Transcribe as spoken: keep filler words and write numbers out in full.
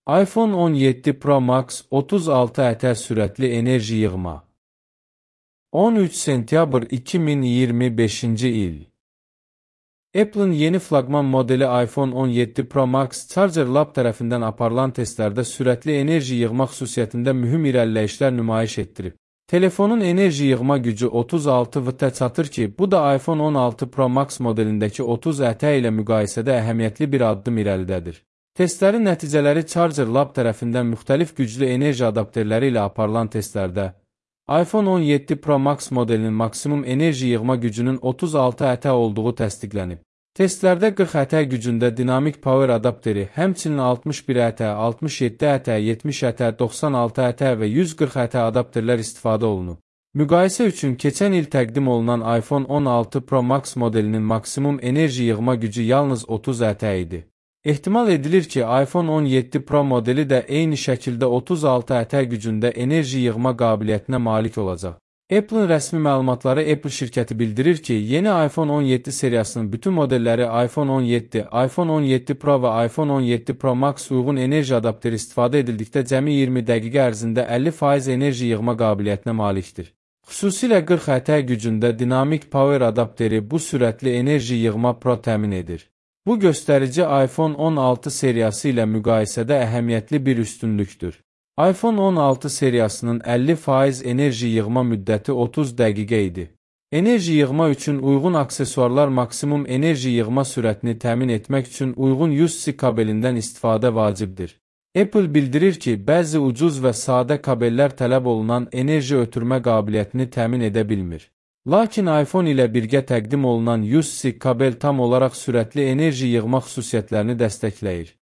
iPhone on yeddi Pro Max otuz altı ətər sürətli enerji yığma. on üç sentyabr iki min iyirmi beşinci il. Apple'ın yeni flaqman modeli iPhone on yeddi Pro Max Charger Lab tərəfindən aparılan testlərdə sürətli enerji yığma xüsusiyyətində mühüm irəliləyişlər nümayiş etdirib. Telefonun enerji yığma gücü otuz altı vatta çatır ki, bu da iPhone on altı Pro Max modelindəki otuz ətə ilə müqayisədə əhəmiyyətli bir addım irəlidədir. Testlərin nəticələri Charger Lab tərəfindən müxtəlif güclü enerji adapterləri ilə aparılan testlərdə iPhone on yeddi Pro Max modelinin maksimum enerji yığma gücünün otuz altı ətə olduğu təsdiqlənib. Testlərdə qırx ətə gücündə dinamik power adapteri, həmçinin altmış bir ətə, altmış yeddi ətə, yetmiş ətə, doxsan altı ətə və yüz qırx ətə adapterlər istifadə olunub. Müqayisə üçün keçən il təqdim olunan iPhone on altı Pro Max modelinin maksimum enerji yığma gücü yalnız otuz ətə idi. Ehtimal edilir ki, iPhone on yeddi Pro modeli də eyni şəkildə otuz altı ətə gücündə enerji yığma qabiliyyətinə malik olacaq. Apple'ın rəsmi məlumatları Apple şirkəti bildirir ki, yeni iPhone on yeddi seriyasının bütün modelləri iPhone on yeddi, iPhone on yeddi Pro və iPhone on yeddi Pro Max uyğun enerji adapteri istifadə edildikdə cəmi iyirmi dəqiqə ərzində əlli faiz enerji yığma qabiliyyətinə malikdir. Xüsusilə qırx ətə gücündə dinamik power adapteri bu sürətli enerji yığma Pro təmin edir. Bu göstərici iPhone on altı seriyası ilə müqayisədə əhəmiyyətli bir üstünlükdür. iPhone on altı seriyasının əlli faiz enerji yığma müddəti otuz dəqiqə idi. Enerji yığma üçün uyğun aksesuarlar maksimum enerji yığma sürətini təmin etmək üçün uyğun yüz C kabelindən istifadə vacibdir. Apple bildirir ki, bəzi ucuz və sadə kabellər tələb olunan enerji ötürmə qabiliyyətini təmin edə bilmir. Lakin iPhone ilə birgə təqdim olunan yüz C kabel tam olaraq sürətli enerji yığma xüsusiyyətlərini dəstəkləyir.